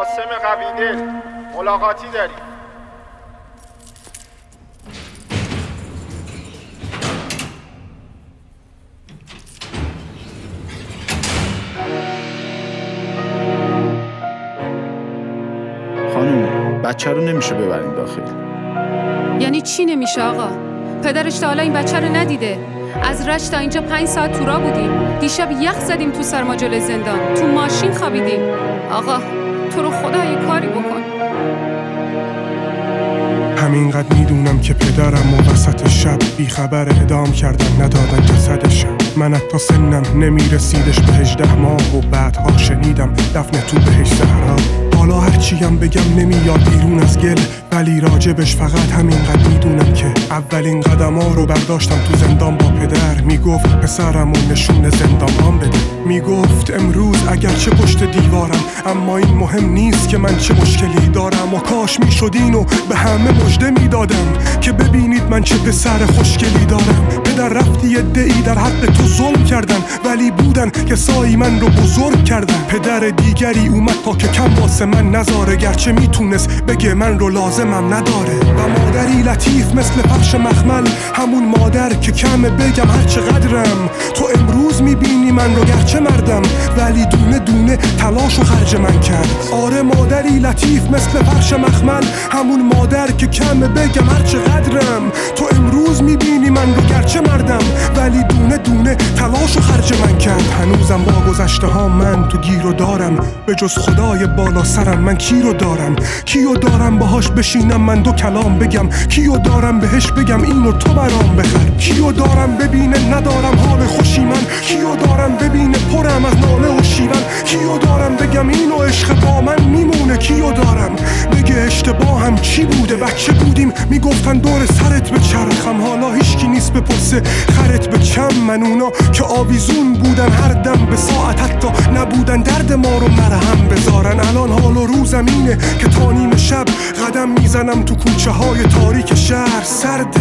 قاسم قویدل ملاقاتی داریم. خانم بچه رو نمیشه ببرین داخل. یعنی چی نمیشه آقا؟ پدرش تا حالا این بچه رو ندیده. از رشت تا اینجا 5 ساعت تو راه بودیم. دیشب یخ زدیم تو سرما جلوی زندان. تو ماشین خوابیدیم. آقا تو رو خدا یه کاری بکن. همینقدر میدونم که پدرم و وسط شب بیخبر اعدام کردن ندادن جسدش. من حتی سنم نمیرسیدش به 18 ماه و بعدها شنیدم دفن تو بهش زهرا. حالا هرچیم بگم نمیاد بیرون از گل، ولی راجبش فقط همینقدر میدونم که اولین قدم ها رو برداشتم تو زندان با پدر. میگفت پسرم و نشون زندان هم بده. میگفت امروز اگرچه پشت دیوارم، اما این مهم نیست که من چه مشکلی دارم. و کاش میشد اینو به همه مژده میدادم که ببینید من چه پسر خوشگلی دارم. پدر رفتی ادعی در حق تو ظلم کردن، ولی بودن که سایی من رو بزرگ کردن. پدر دیگری اومد تا که کم واسه من نذاره، گرچه میتونست بگه من رو لازمم نداره. و مادری لطیف مثل فرش مخمل، همون مادر که کمه بگم هر چقدرم. تو امروز میبینی من رو گرچه مردم، ولی دونه دونه تلاش و خرج من کرد. آره مادری لطیف مثل فرش مخمل، همون مادر که کمه بگم هر چقدرم. تو امروز میبینی من رو گرچه مردم، ولی دونه دونه تلاش و خرج من کرد. هنوزم با گذشته ها من تو گیر و دارم، به جز خدای بالا سرم من کی رو دارم؟ کیو دارم باهاش بشینم من دو کلام بگم؟ کیو دارم بهش بگم اینو تو برام بخر؟ کیو دارم ببینه ندارم حال خوشی من؟ کیو دارم ببینه پرم از ناله و شیون؟ کیو دارم بگم اینو عشق با من میمونه؟ کیو دارم بگه اشتباهم چی بوده؟ بچه بودیم میگفتن دور سرت به چرخم، حالا هیچکی نیست بپرسه خرت به چم. من اونا که آویزون بودن هر دم به ساعت، حتی نبودن درد ما رو مرهم بذارن. الان حال و روزم اینه که تا نیم شب قدم میزنم تو کوچه های تاریک شهر. سرده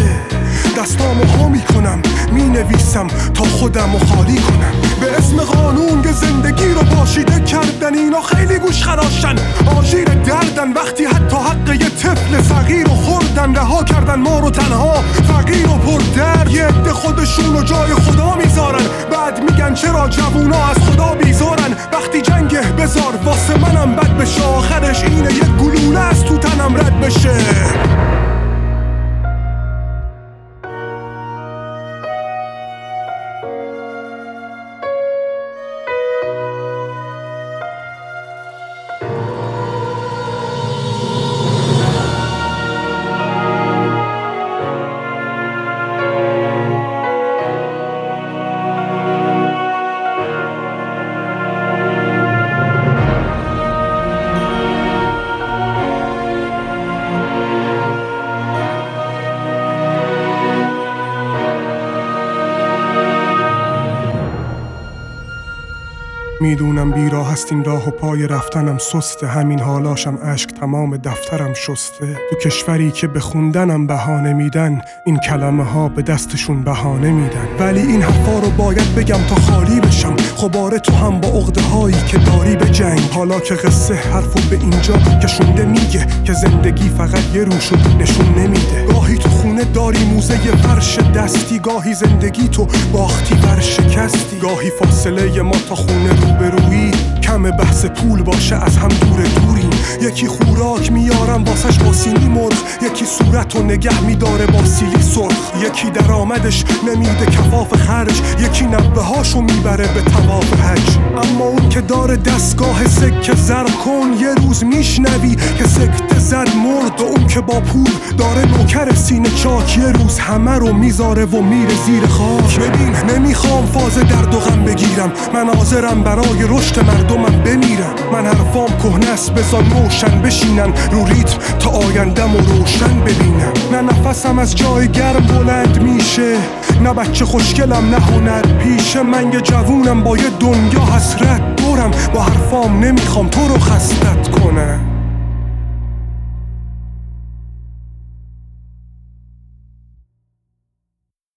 دستامو ها میکنم، مینویسم تا خودمو خالی کنم. به اسم قانون که زندگی رو پاشیده کردن، اینا خیلی گوش خراشن، آژیر دردن. وقتی حتی حق یه طفل صغیر رو خوردن، رها کردن ما رو تنها فقیر و پر درد. یه عده خودشون رو جای خدا میذارن، بعد میگن چرا جوونا از خدا بیزارن. وقتی جنگه بذار واسه منم بد بشه، آخرش اینه یه گلوله از تو تنم رد بشه. میدونم بیراه هست این راه و پای رفتنم سسته، همین حالاشم اشک تمام دفترم شسته. تو کشوری که به خوندنم بهانه میدن، این کلمه ها به دستشون بهانه میدن. ولی این حرفا رو باید بگم تا خالی بشم. خباره تو هم با عقده هایی که داری به جنگ. حالا که قصه حرفو به اینجا کشونده، میگه که زندگی فقط یه روشو نشون نمیده. گاهی تو خونه داری موزه فرش دستی، گاهی زندگی تو باختی بر شکستی. گاهی فاصله ما تا خونه روبرویی کم بحث پول باشه از هم دوریم. یکی خوراک میارم واسش با سینی مرغ، یکی صورتو نگه میداره با سیلی سرخ. یکی درآمدش نمیده کفاف خرج، یکی نبه هاشو میبره به طواف حج. اما اون که داره دستگاه سکه زر کن، یه روز میشنوی که سکته زد مرد. و اون که با پول داره نوکر سینه چاک، یه روز همه رو میذاره و میره زیر خاک. ببین نمیخوام فاز درد و غم بگیرم، من حاضرم برای رشد مردمم بمیرم. من حرفام کهنه است بذار نوشن بشینن رو ریتم تا آیندم و روشن ببینم. نه نفسم از جای گرم بلند میشه، نه بچه خوشگلم نه هنر پیشه. من یه جوونم با یه دنیا حسرت دورم، با حرفام نمیخوام تو رو خستت کنم.